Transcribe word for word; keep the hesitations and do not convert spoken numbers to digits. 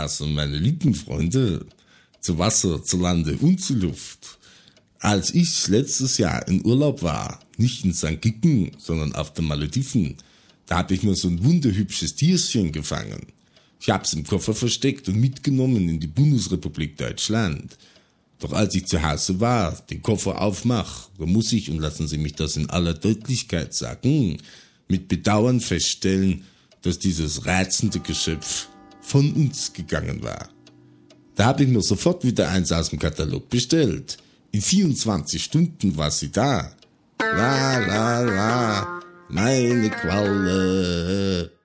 also meine lieben Freunde, zu Wasser, zu Lande und zu Luft. Als ich letztes Jahr in Urlaub war, nicht in Sankt Gicken, sondern auf den Malediven, da habe ich mir so ein wunderhübsches Tierchen gefangen. Ich hab's im Koffer versteckt und mitgenommen in die Bundesrepublik Deutschland. Doch als ich zu Hause war, den Koffer aufmach, da muss ich, und lassen Sie mich das in aller Deutlichkeit sagen, mit Bedauern feststellen, dass dieses reizende Geschöpf von uns gegangen war. Da habe ich mir sofort wieder eins aus dem Katalog bestellt. In vierundzwanzig Stunden war sie da. La la la, meine Qualle.